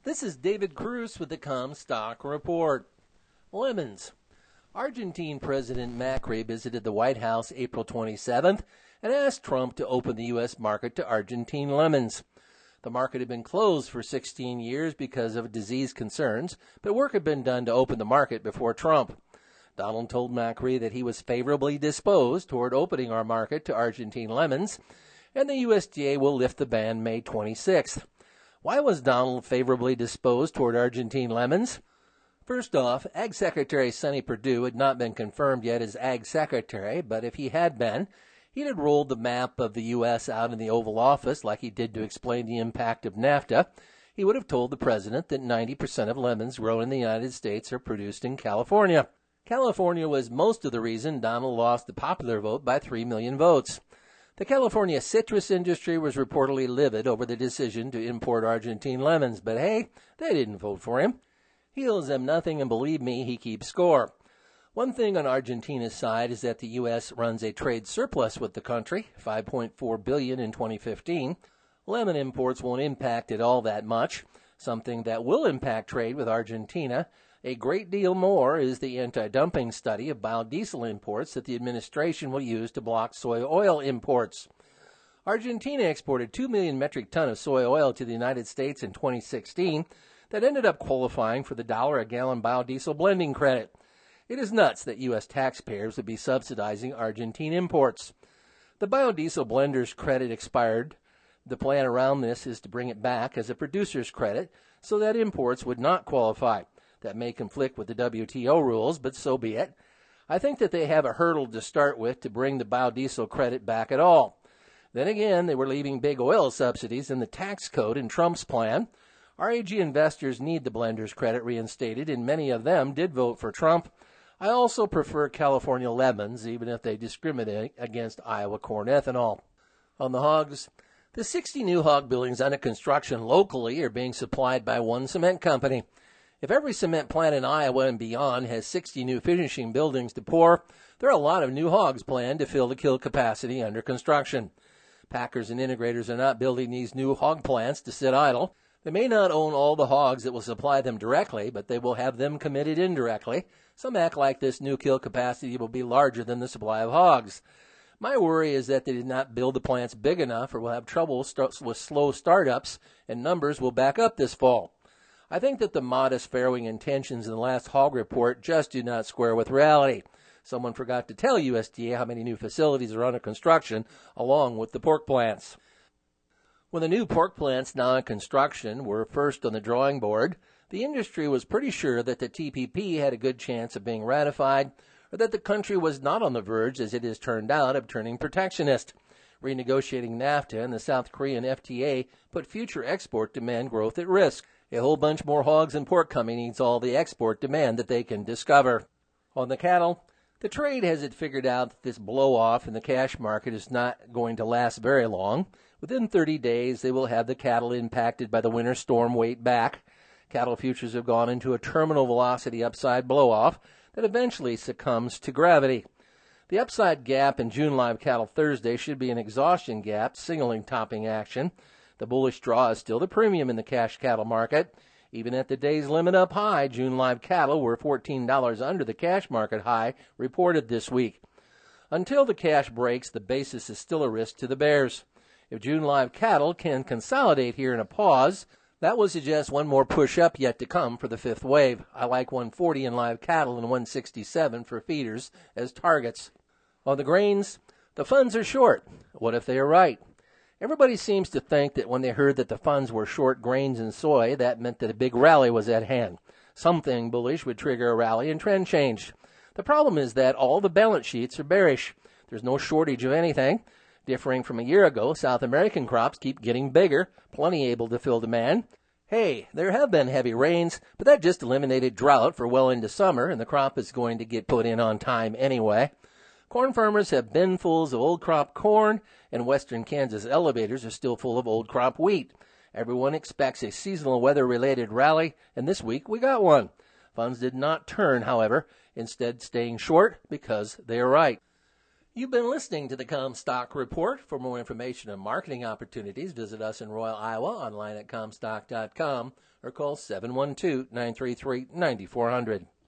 This is David Cruz with the Comstock Report. Lemons. Argentine President Macri visited the White House April 27th and asked Trump to open the U.S. market to Argentine lemons. The market had been closed for 16 years because of disease concerns, but work had been done to open the market before Trump. Donald told Macri that he was favorably disposed toward opening our market to Argentine lemons, and the USDA will lift the ban May 26th. Why was Donald favorably disposed toward Argentine lemons? First off, Ag Secretary Sonny Perdue had not been confirmed yet as Ag Secretary, but if he had been, he'd have rolled the map of the U.S. out in the Oval Office like he did to explain the impact of NAFTA. He would have told the president that 90% of lemons grown in the United States are produced in California. California was most of the reason Donald lost the popular vote by 3 million votes. The California citrus industry was reportedly livid over the decision to import Argentine lemons, but hey, they didn't vote for him. He owes them nothing, and believe me, he keeps score. One thing on Argentina's side is that the U.S. runs a trade surplus with the country, $5.4 billion in 2015. Lemon imports won't impact it all that much. Something that will impact trade with Argentina a great deal more is the anti-dumping study of biodiesel imports that the administration will use to block soy oil imports. Argentina exported 2 million metric tons of soy oil to the United States in 2016 that ended up qualifying for the $1 a gallon biodiesel blending credit. It is nuts that U.S. taxpayers would be subsidizing Argentine imports. The biodiesel blenders credit expired. The plan around this is to bring it back as a producer's credit so that imports would not qualify. That may conflict with the WTO rules, but so be it. I think that they have a hurdle to start with to bring the biodiesel credit back at all. Then again, they were leaving big oil subsidies in the tax code in Trump's plan. RAG investors need the blenders credit reinstated, and many of them did vote for Trump. I also prefer California lemons, even if they discriminate against Iowa corn ethanol. On the hogs, the 60 new hog buildings under construction locally are being supplied by one cement company. If every cement plant in Iowa and beyond has 60 new finishing buildings to pour, there are a lot of new hogs planned to fill the kill capacity under construction. Packers and integrators are not building these new hog plants to sit idle. They may not own all the hogs that will supply them directly, but they will have them committed indirectly. Some act like this new kill capacity will be larger than the supply of hogs. My worry is that they did not build the plants big enough or will have trouble with slow startups, and numbers will back up this fall. I think that the modest farrowing intentions in the last hog report just do not square with reality. Someone forgot to tell USDA how many new facilities are under construction, along with the pork plants. When the new pork plants now in construction were first on the drawing board, the industry was pretty sure that the TPP had a good chance of being ratified, or that the country was not on the verge, as it has turned out, of turning protectionist. Renegotiating NAFTA and the South Korean FTA put future export demand growth at risk. A whole bunch more hogs and pork coming needs all the export demand that they can discover. On the cattle, the trade has it figured out that this blow-off in the cash market is not going to last very long. Within 30 days, they will have the cattle impacted by the winter storm weight back. Cattle futures have gone into a terminal velocity upside blow-off that eventually succumbs to gravity. The upside gap in June live cattle Thursday should be an exhaustion gap, signaling topping action. The bullish draw is still the premium in the cash cattle market. Even at the day's limit up high, June live cattle were $14 under the cash market high reported this week. Until the cash breaks, the basis is still a risk to the bears. If June live cattle can consolidate here in a pause, that will suggest one more push-up yet to come for the fifth wave. I like 140 in live cattle and 167 for feeders as targets. On the grains, the funds are short. What if they are right? Everybody seems to think that when they heard that the funds were short grains and soy, that meant that a big rally was at hand. Something bullish would trigger a rally and trend change. The problem is that all the balance sheets are bearish. There's no shortage of anything. Differing from a year ago, South American crops keep getting bigger, plenty able to fill demand. Hey, there have been heavy rains, but that just eliminated drought for well into summer, and the crop is going to get put in on time anyway. Corn farmers have binfuls of old crop corn, and western Kansas elevators are still full of old crop wheat. Everyone expects a seasonal weather-related rally, and this week we got one. Funds did not turn, however, instead staying short because they are right. You've been listening to the Comstock Report. For more information on marketing opportunities, visit us in Royal, Iowa, online at Comstock.com, or call 712-933-9400.